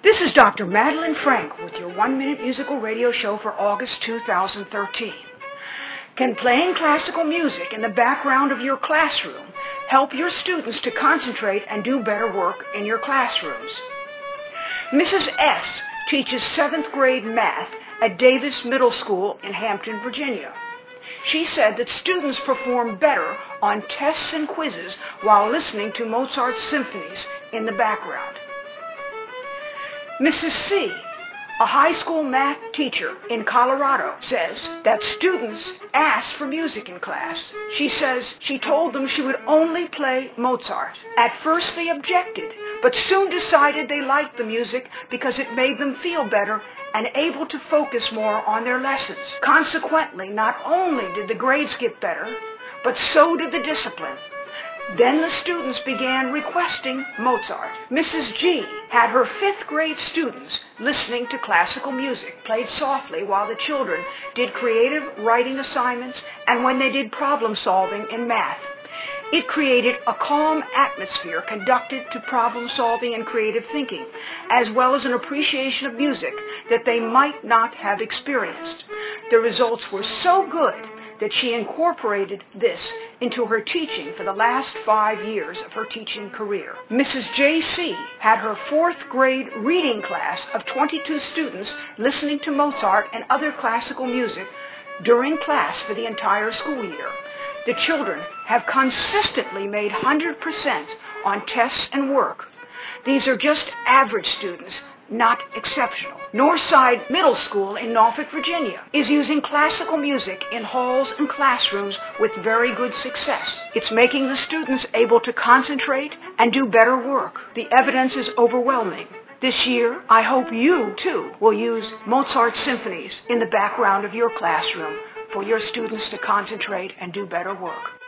This is Dr. Madeline Frank with your 1-minute musical radio show for August 2013. Can playing classical music in the background of your classroom help your students to concentrate and do better work in your classrooms? Mrs. S. teaches 7th grade math at Davis Middle School in Hampton, Virginia. She said that students perform better on tests and quizzes while listening to Mozart's symphonies in the background. Mrs. C., a high school math teacher in Colorado, says that students ask for music in class. She says she told them she would only play Mozart. At first they objected, but soon decided they liked the music because it made them feel better and able to focus more on their lessons. Consequently, not only did the grades get better, but so did the discipline. Then the students began requesting Mozart. Mrs. G. had her 5th grade students listening to classical music played softly while the children did creative writing assignments and when they did problem solving in math. It created a calm atmosphere conducive to problem solving and creative thinking, as well as an appreciation of music that they might not have experienced. The results were so good that she incorporated this into her teaching for the last 5 years of her teaching career. Mrs. J.C. had her 4th grade reading class of 22 students listening to Mozart and other classical music during class for the entire school year. The children have consistently made 100% on tests and work. These are just average students, not exceptional. Northside Middle School in Norfolk, Virginia is using classical music in halls and classrooms with very good success. It's making the students able to concentrate and do better work. The evidence is overwhelming. This year, I hope you, too, will use Mozart symphonies in the background of your classroom for your students to concentrate and do better work.